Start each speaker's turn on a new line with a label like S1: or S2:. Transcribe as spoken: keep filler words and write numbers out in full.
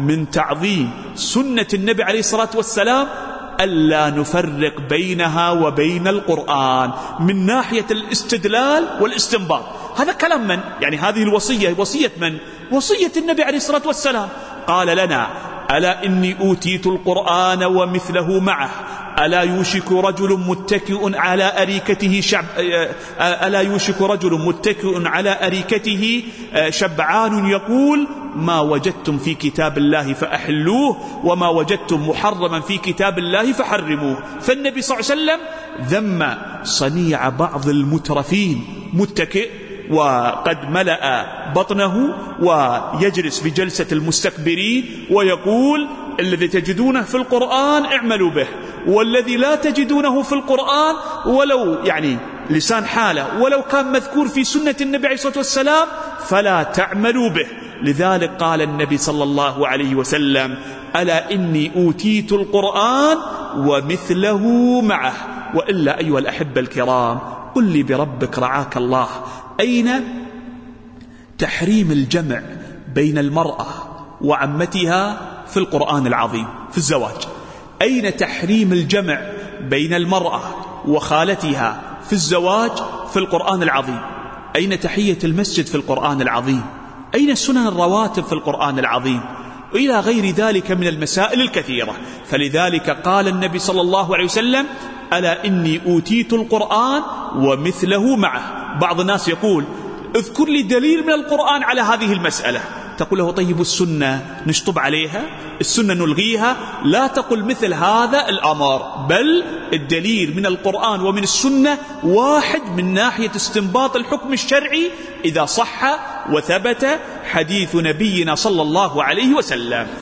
S1: من تعظيم سنة النبي عليه الصلاة والسلام ألا نفرق بينها وبين القرآن من ناحية الاستدلال والاستنباط. هذا كلام من؟ يعني هذه الوصية وصية من؟ وصية النبي عليه الصلاة والسلام. قال لنا: ألا إني أوتيت القرآن ومثله معه، ألا يوشك رجل متكئ على أريكته شعب ألا يوشك رجل متكئ على أريكته شبعان يقول: ما وجدتم في كتاب الله فأحلوه وما وجدتم محرما في كتاب الله فحرموه. فالنبي صلى الله عليه وسلم ذم صنيع بعض المترفين، متكئ وقد ملأ بطنه ويجلس بجلسة المستكبرين ويقول: الذي تجدونه في القرآن اعملوا به، والذي لا تجدونه في القرآن ولو يعني لسان حاله ولو كان مذكور في سنة النبي عليه الصلاة والسلام فلا تعملوا به. لذلك قال النبي صلى الله عليه وسلم: ألا إني أوتيت القرآن ومثله معه. وإلا أيها الأحبة الكرام، قل لي بربك رعاك الله، أين تحريم الجمع بين المرأة وعمتها في القرآن العظيم في الزواج؟ أين تحريم الجمع بين المرأة وخالتها في الزواج في القرآن العظيم؟ أين تحية المسجد في القرآن العظيم؟ أين سنن الرواتب في القرآن العظيم؟ إلى غير ذلك من المسائل الكثيرة. فلذلك قال النبي صلى الله عليه وسلم: ألا إني أوتيت القرآن ومثله معه. بعض الناس يقول: اذكر لي دليل من القرآن على هذه المسألة. تقول له: طيب السنة نشطب عليها؟ السنة نلغيها؟ لا تقل مثل هذا الأمر، بل الدليل من القرآن ومن السنة واحد من ناحية استنباط الحكم الشرعي إذا صح وثبت حديث نبينا صلى الله عليه وسلم.